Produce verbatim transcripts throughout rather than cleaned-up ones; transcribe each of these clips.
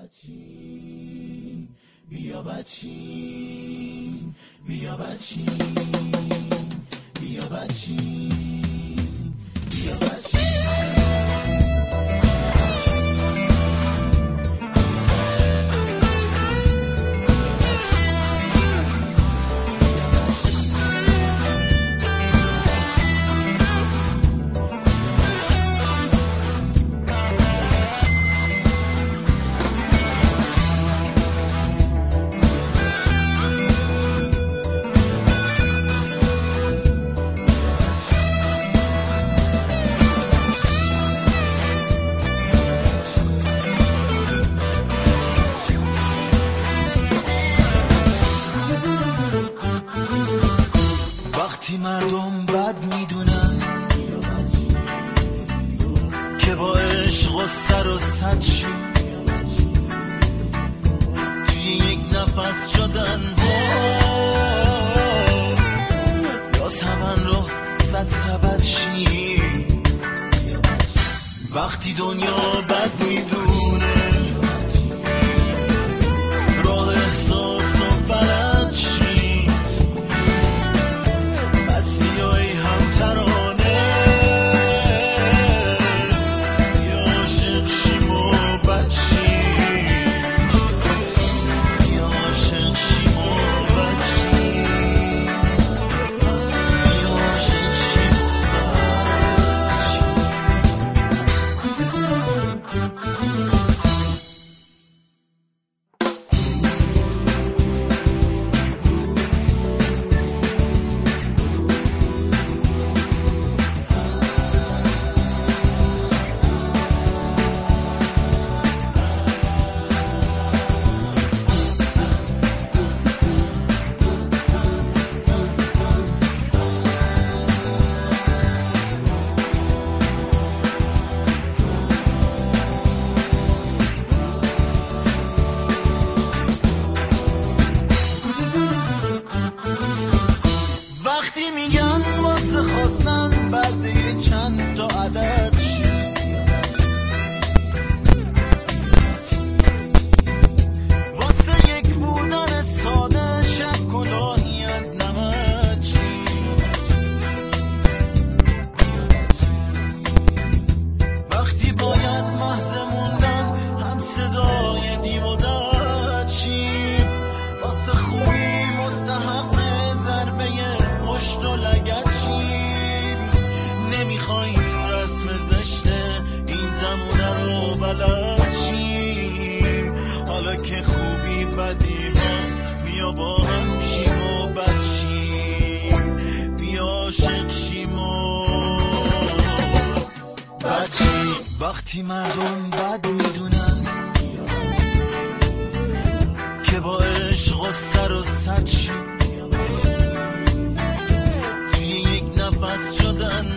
بچین بیا بچین بیا بچین بیا بچین بیا بچین وقتی مردم بد میدونن که با عشق و سر و صد شی توی یک نفس شدن یا سمن رو صد سبد شی وقتی دنیا بد میدونه راه احساس و بلد شی بس بیای هم ترانه یا عاشق شیم و بد شیم یا عاشق شیم و بد شیم یا عاشق شیم و بد شیم وقتی میگن واسه خواستن بعد چند تا عدد شی واسه یک بودن ساده شب کلاهی از نمد شی وقتی باید محض موندن هم صدای دیم و دد شی واسه خوبی مستحق ضربه مشت و لگد شیم نمیخوایم رسم زشته این زمونه رو بلد شیم حالا که خوبی بدی هست بیا با هم شیم و بد شیم بیا عاشق شیم و بد شیم وقتی مردم بد میدونن که با عشق و سر و صد شیم نفس شدن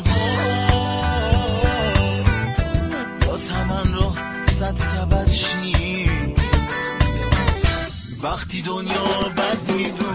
باز همن رو صد سبد شی وقتی دنیا بد میدون